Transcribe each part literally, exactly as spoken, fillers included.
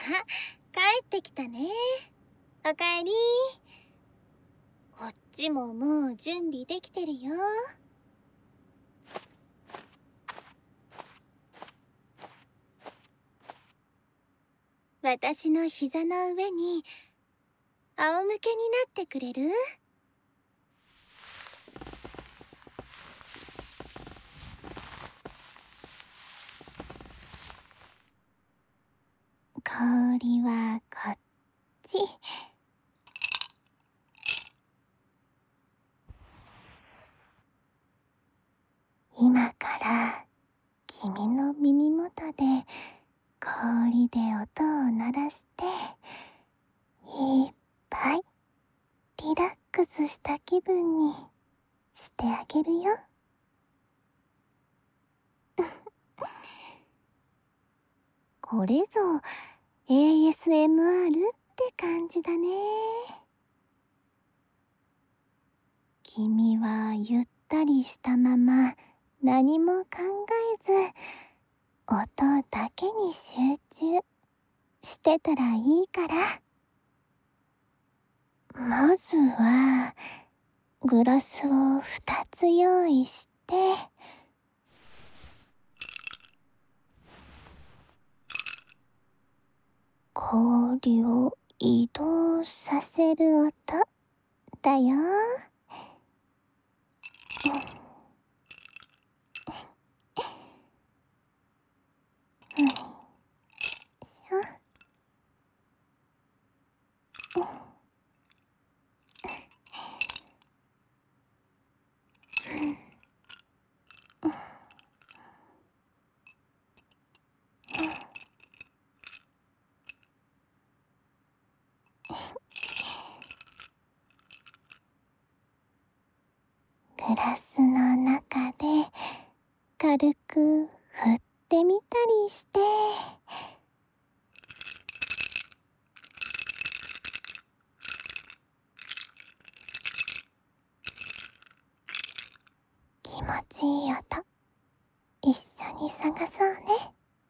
帰ってきたね。おかえり。こっちももう準備できてるよ。私の膝の上に仰向けになってくれる？氷はこっち。今から君の耳元で氷で音を鳴らしていっぱいリラックスした気分にしてあげるよ。これぞ エーエスエムアール って感じだね。君はゆったりしたまま何も考えず音だけに集中してたらいいから。まずはグラスをふたつ用意して、氷を移動させる音だよ。うん。しょ。グラスの中で軽く振ってみたりして、気持ちいい音一緒に探そうね。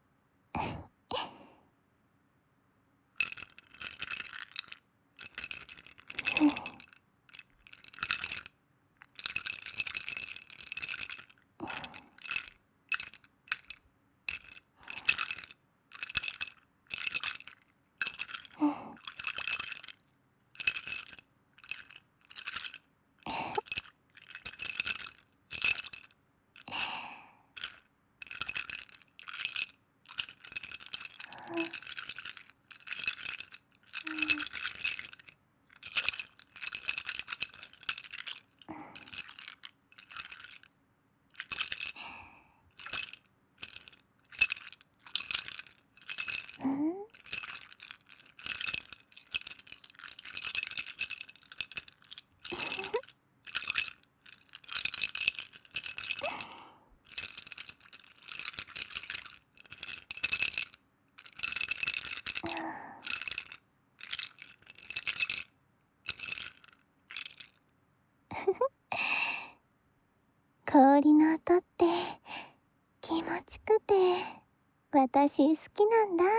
氷の音って気持ちくて私好きなんだ。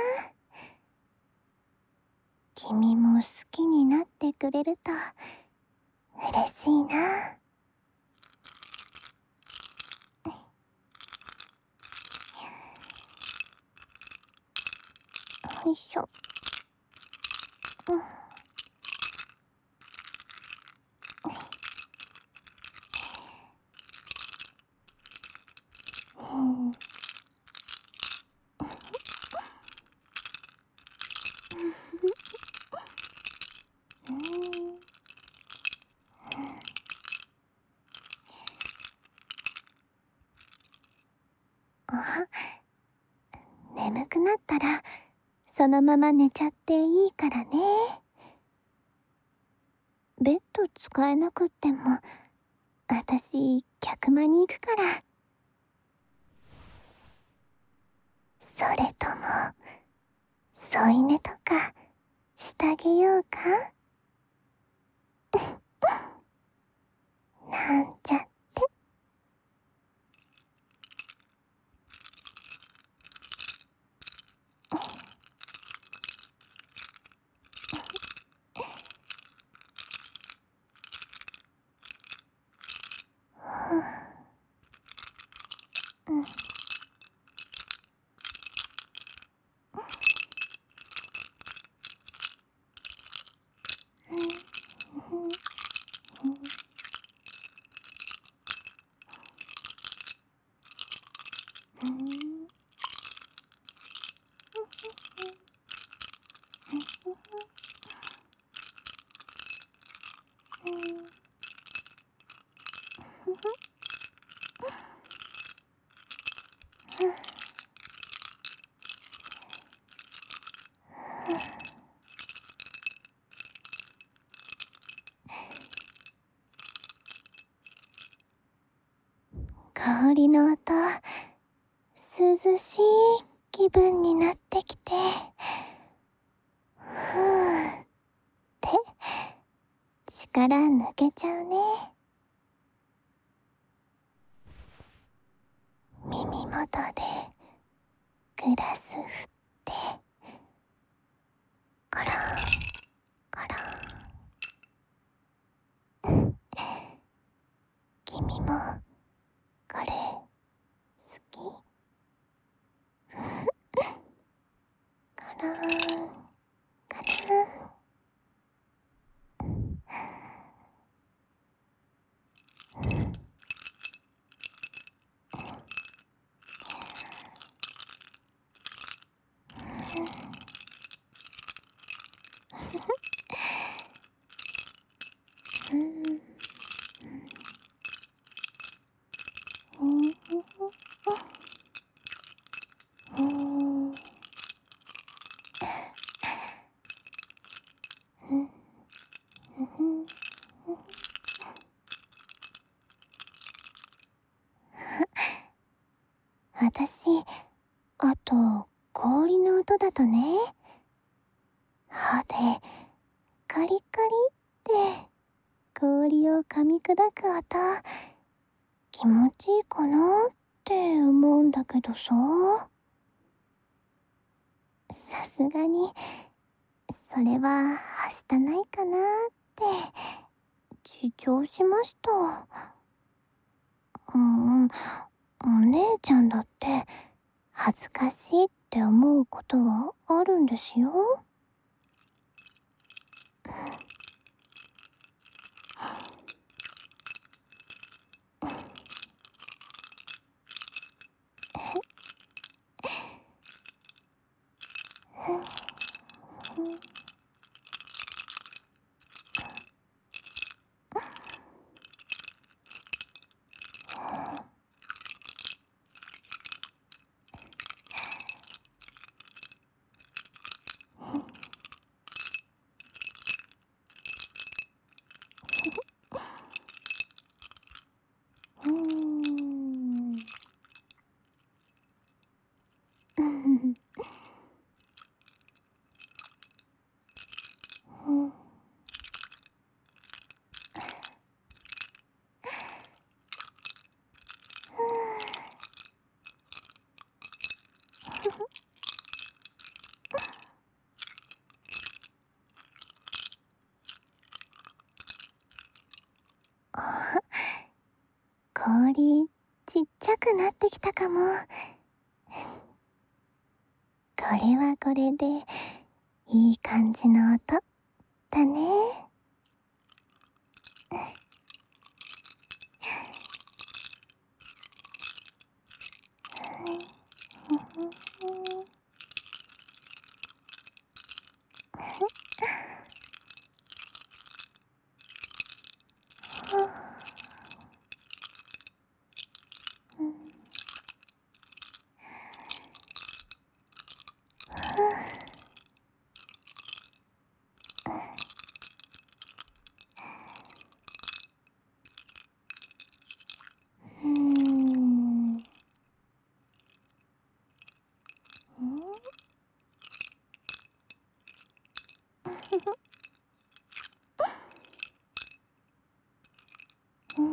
君も好きになってくれると嬉しいな。よいしょ。うん。うんあ、眠くなったらそのまま寝ちゃっていいからね。ベッド使えなくっても私客間に行くから。それとも添い寝とかしてあげようか。なんちゃって。 うん氷の音、涼しい気分になってきて、ふーって力抜けちゃうね。耳元でグラス振って、コロンコロン。君もこれ好き？コロンコロン。私、あと氷の音だとね、歯でカリカリって氷を噛み砕く音、気持ちいいかなって思うんだけどさ。さすがにそれははしたないかなって自重しました。うんうん、お姉ちゃんだって恥ずかしいって思うことはあるんですよ。うーん。氷ちっちゃくなってきたかも。これはこれでいい感じの音だね。うーん。うん。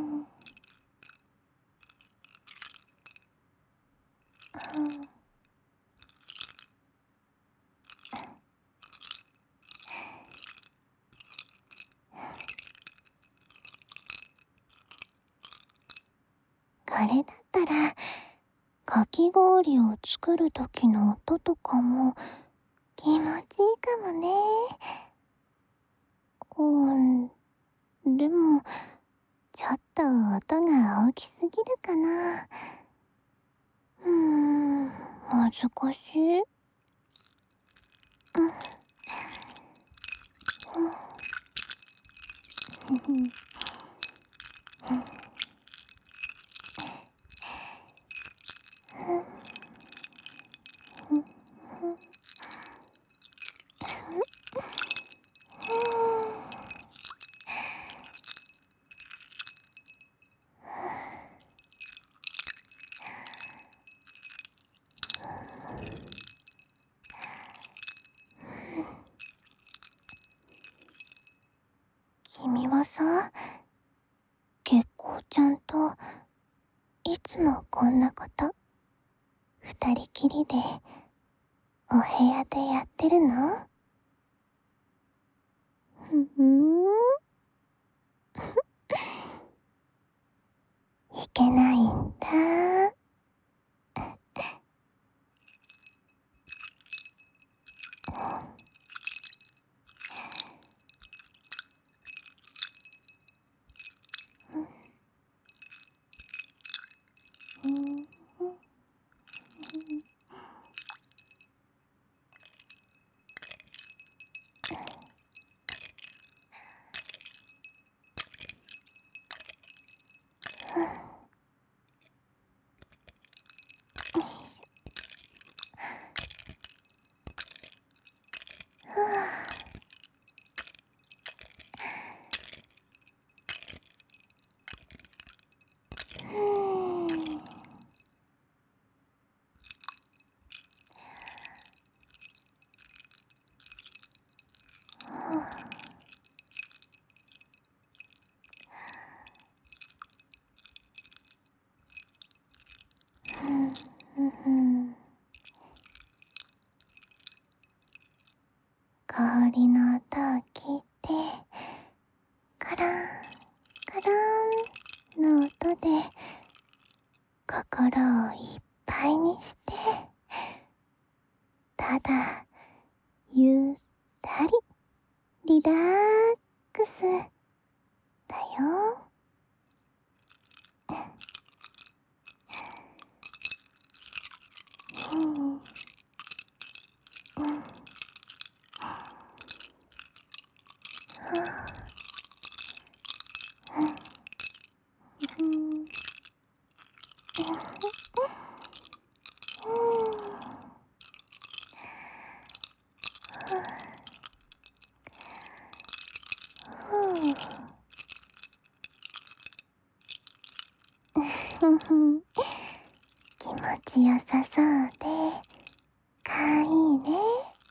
これだったらかき氷を作る時の音とかも気持ちいいかもね。うん、でも、ちょっと音が大きすぎるかな。うーん、難しい。うん、うん、うん、うん、君はさ、結構ちゃんと、いつもこんなこと、二人きりで、お部屋でやってるの？ふふん、いけないんだ。うん、うん、氷の音を聞いて、カラン、カランの音で、心をいっぱいにして、ただ、ゆったり、リラックス、だよ。うん、うん、うん、気持ちよさそうで、かわいいね。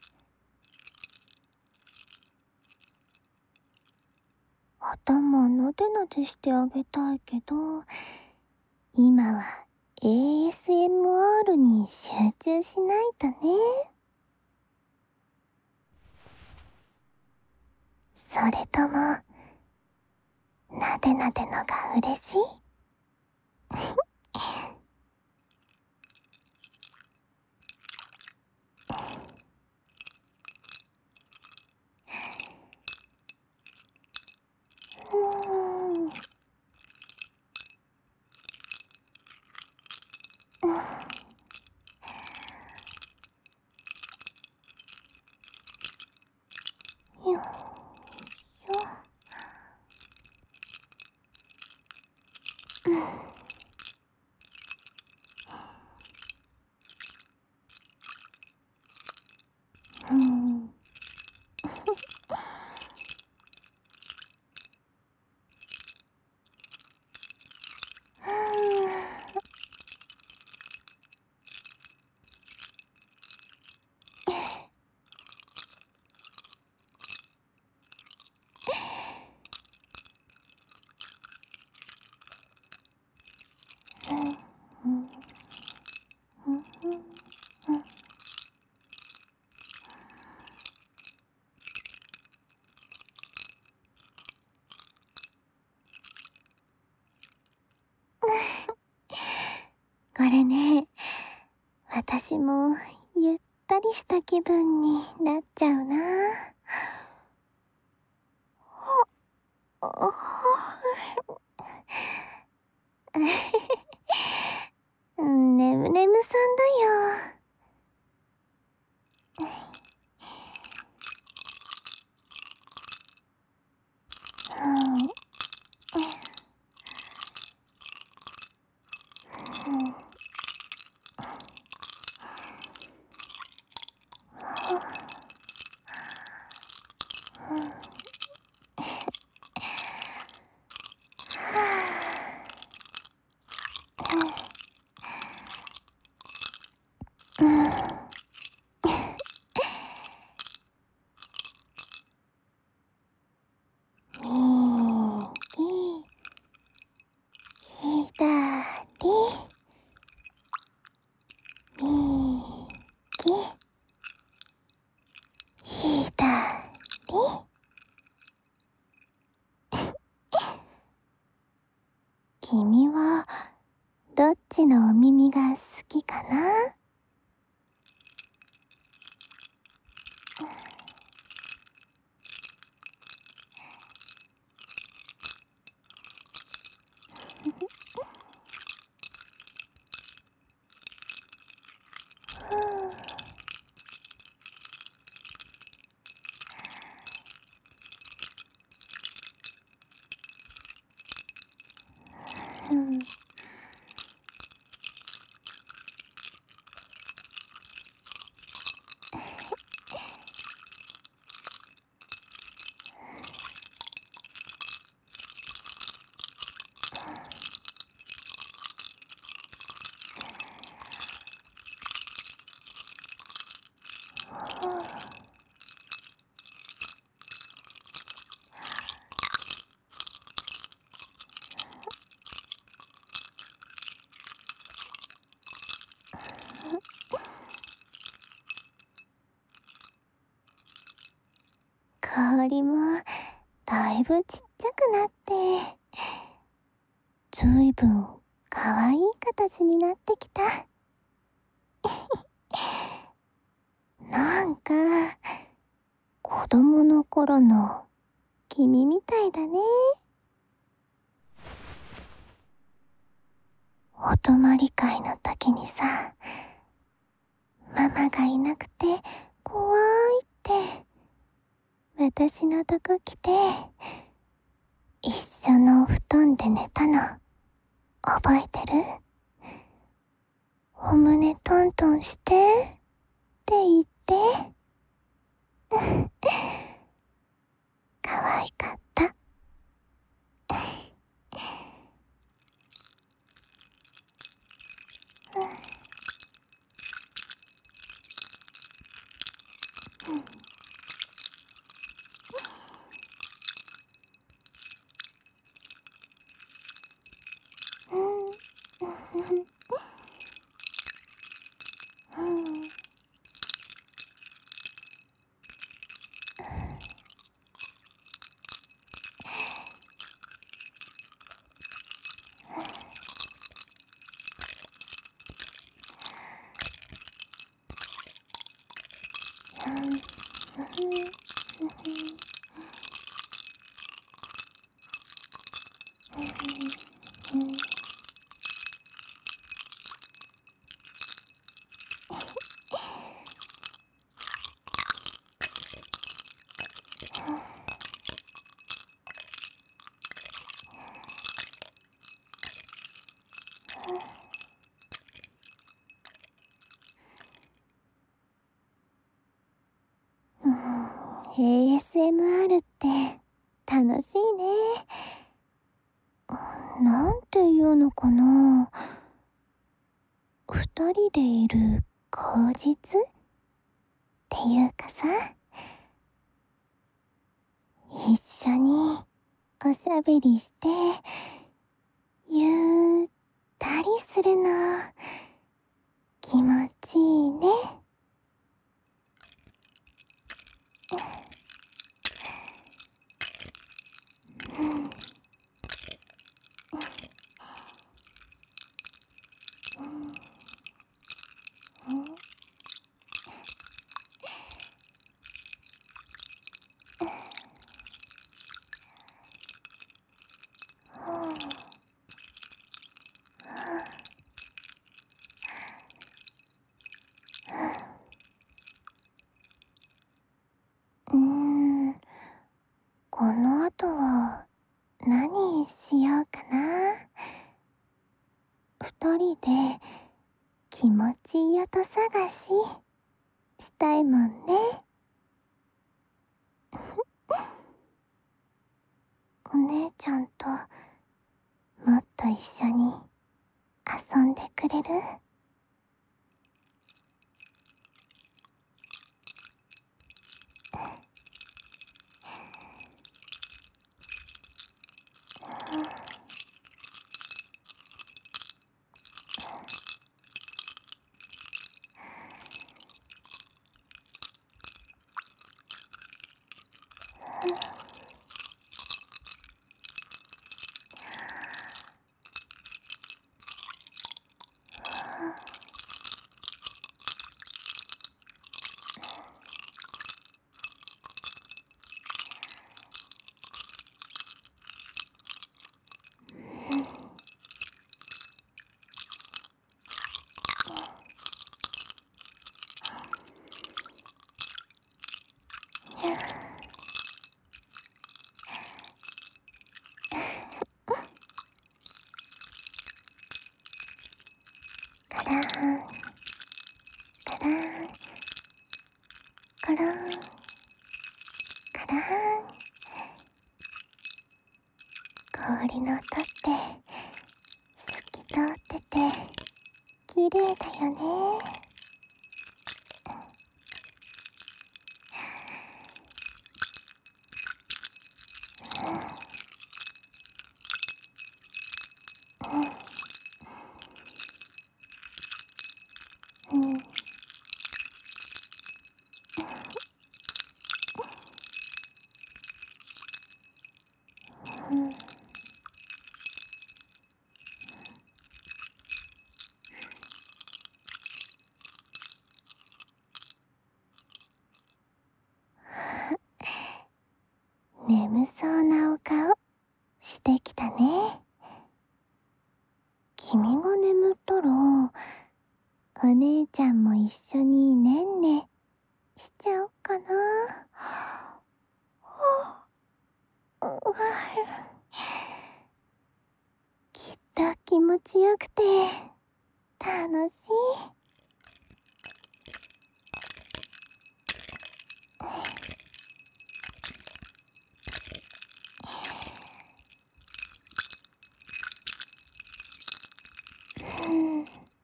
頭なでなでしてあげたいけど、今は エーエスエムアール に集中しないとね。それとも、なでなでのが嬉しい？うーん、よいしょ。うん、うん、うん、これね、 私もゆったりした気分になっちゃうな。あ、あ、ねむねむさんだよ。うん、右、左、右、左。君はどっちのお耳が好きかな？うん、氷もだいぶちっちゃくなって、ずいぶんかわいい形になってきた。なんか子供の頃の君みたいだね。お泊まり会の時にさ、ママがいなくて怖いって私のとこ来て、一緒のお布団で寝たの覚えてる？お胸トントンしてって言って、可愛かった。エーエスエムアール って楽しいね。なんていうのかな。二人でいる口実っていうかさ、一緒におしゃべりしてゆったりするの気持ちいいね。う二人で気持ちいい音探ししたいもんね。お姉ちゃんともっと一緒に遊んでくれる？カランカランコロンカラン。氷の音って透き通ってて綺麗だよね。うんうんうん眠そうなお顔してきたね。君が眠ったらお姉ちゃんも一緒にねんねしちゃおうかな。うわきっと気持ちよくて楽しい。うん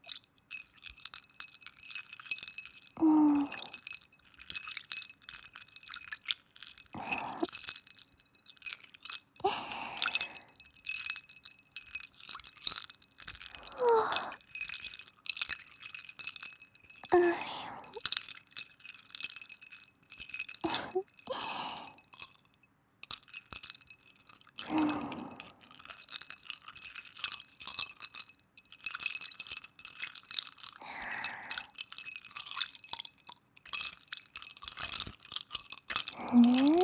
うんね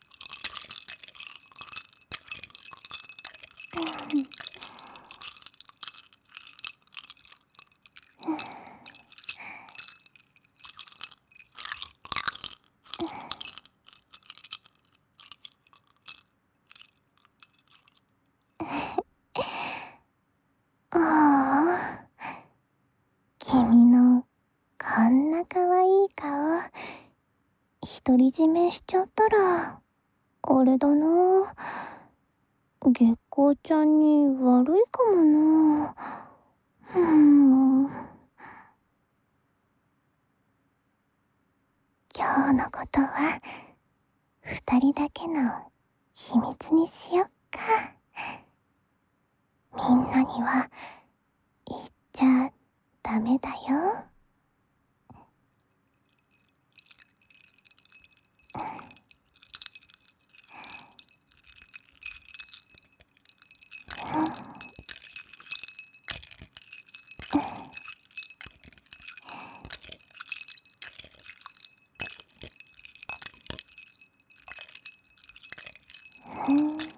ああ、君のこんな可愛い顔独り占めしちゃったらあれだな。月光ちゃんに悪いかもな。うーん。今日のことは二人だけの秘密にしよっか。みんなには言っちゃダメだよ。うんうんうん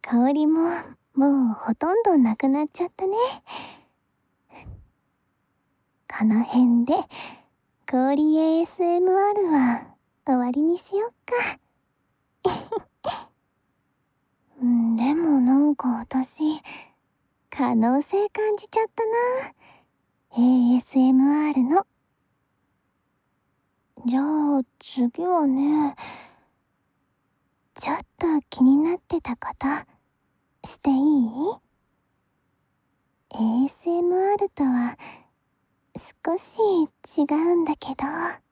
香りももうほとんどなくなっちゃったね。この辺で氷 エーエスエムアール は終わりにしよっか。うん、でもなんか私、可能性感じちゃったな。エーエスエムアール の。じゃあ次はね、ちょっと気になってたことしていい？ エーエスエムアール とは少し違うんだけど。